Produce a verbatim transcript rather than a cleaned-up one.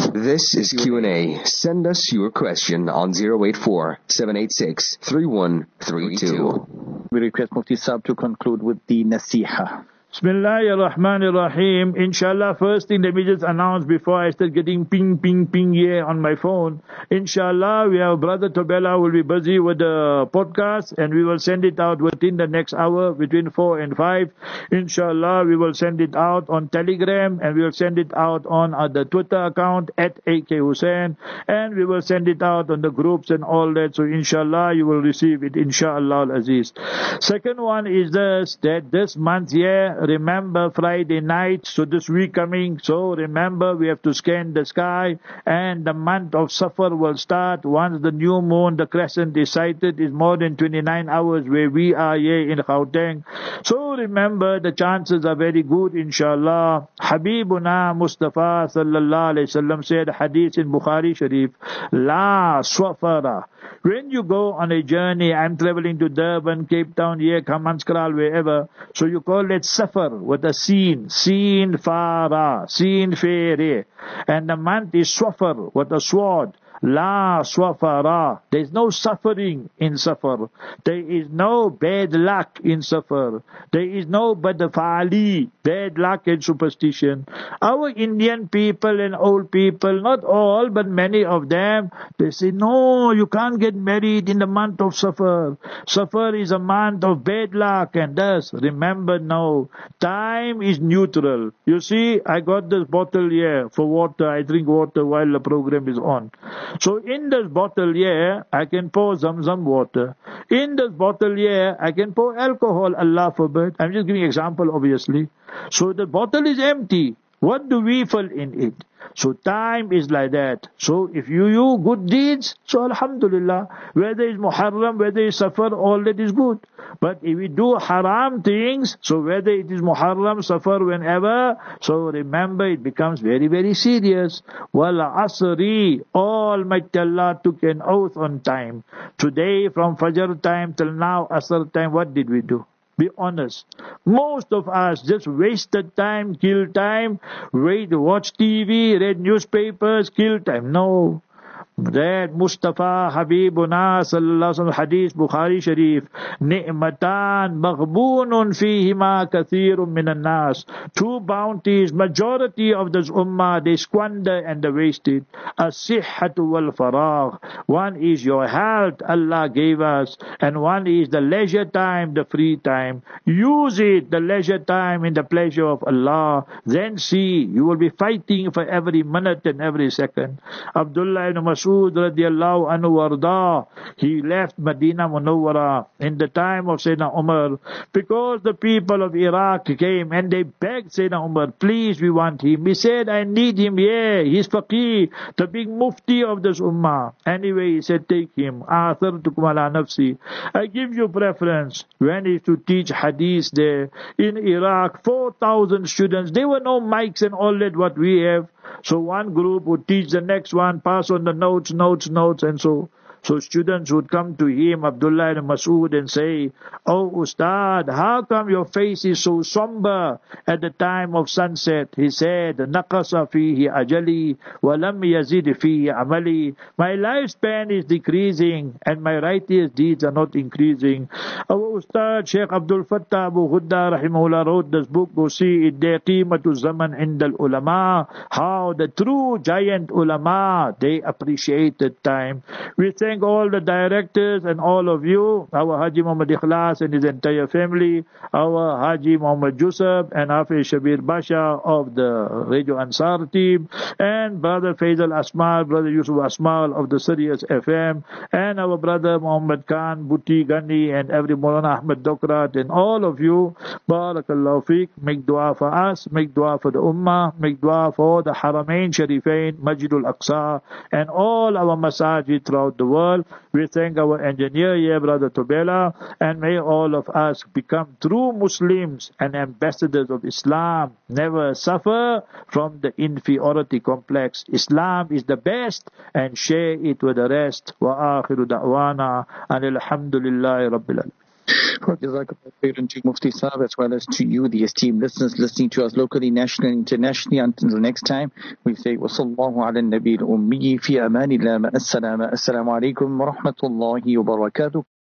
This is Q and A. Send us your question on zero eight four, seven eight six, three one three two. We request Mufti Saab to conclude with the Nasiha. Bismillahir Rahmanir Rahim. Inshallah, first thing let me just announce before I start getting ping, ping, ping here on my phone. Inshallah, we have Brother Tobela will be busy with the podcast and we will send it out within the next hour between four and five. Inshallah, we will send it out on Telegram and we will send it out on uh, the Twitter account at A K Hussain, and we will send it out on the groups and all that. So inshallah, you will receive it, inshallah al-Aziz. Second one is this, that this month here, remember Friday night, so this week coming, so remember we have to scan the sky, and the month of Safar will start once the new moon, the crescent is sighted, is more than twenty-nine hours where we are here in Gauteng. So remember the chances are very good, inshallah. Habibuna Mustafa sallallahu alayhi wasallam said, hadith in Bukhari Sharif, La Swafara. When you go on a journey, I'm traveling to Durban, Cape Town, here, Kamanskral, wherever, so you call it Safar with a sin, sin fara, sin fere, and the month is Swafar with a sword. La swafara. There is no suffering in Safar. There is no bad luck in Safar. There is no badafali, bad luck and superstition. Our Indian people and old people, not all, but many of them, they say, no, you can't get married in the month of Safar. Safar is a month of bad luck, and thus, remember now, time is neutral. You see, I got this bottle here for water. I drink water while the program is on. So in this bottle here, I can pour Zamzam water. In this bottle here, I can pour alcohol, Allah forbid. I'm just giving an example, obviously. So the bottle is empty. What do we fill in it? So time is like that. So if you do good deeds, so alhamdulillah, whether it's Muharram, whether it's Safar, all that is good. But if we do haram things, so whether it is Muharram, Safar, whenever, so remember it becomes very, very serious. Wala asri, Almighty Allah took an oath on time. Today, from Fajr time till now, Asr time, what did we do? Be honest. Most of us just wasted time, killed time, wait, watch T V, read newspapers, killed time. No. Read Mustafa Habibuna sallallahu alaihi wasallam hadith Bukhari Sharif, ni'matan maghbunun fihima kathirun minan nas. Two bounties, majority of this ummah, they squander and they waste it. As-sihhatu wal faragh. One is your health, Allah gave us, and one is the leisure time, the free time. Use it, the leisure time, in the pleasure of Allah. Then see, you will be fighting for every minute and every second. Abdullah ibn Mas'ud radiallahu anhu warda, he left Medina Munawwara in the time of Sayyidina Umar, because the people of Iraq came and they begged Sayyidina Umar, please, we want him. He said, I need him here. He's faqih, the big mufti of this ummah. Anyway, he said, take him. Athartukum ala nafsi. I give you preference. When he used to teach hadith there in Iraq, four thousand students, there were no mics and all that what we have. So one group would teach the next one, pass on the notes, notes, notes, and so. So students would come to him, Abdullah ibn Mas'ud, and say, oh Ustad, how come your face is so somber at the time of sunset? He said, Naqasa fihi ajali, wa lam yazid fihi amali. My lifespan is decreasing, and my righteous deeds are not increasing. Our Ustad, Sheikh Abdul Fattah Abu Ghudda, rahimahullah, wrote this book, go see it there, Qimatu Zaman Indal Ulama, how the true giant ulama, they appreciated time. We say, thank all the directors and all of you, our Haji Muhammad Ikhlas and his entire family, our Haji Muhammad Jusuf and Hafiz Shabir Basha of the Radio Ansar team, and Brother Faisal Asmal, Brother Yusuf Asmal of the Sirius F M, and our brother Muhammad Khan, Buti Gani, and every Maulana Ahmad Dokrat, and all of you. Barakallahu feek. Make dua for us, make dua for the Ummah, make dua for the Haramain Sharifain, Masjidul Aqsa, and all our masajid throughout the world. We thank our engineer here, Brother Tobela, and may all of us become true Muslims and ambassadors of Islam. Never suffer from the inferiority complex. Islam is the best, and share it with the rest. Wa akhiru da'wana and alhamdulillahi rabbil alamin. Jazakallah khairan to Mufti Saab as well as to you, the esteemed listeners listening to us locally, nationally, and internationally. Until the next time, we say, وَصَلَّى اللَّهُ عَلَى النَّبِيِّ الْأُمِّيِّ فِي أَمَانِ اللَّهِ مَعَ السَّلَامَةِ. Assalamu alaikum wa rahmatullahi wa barakatuh.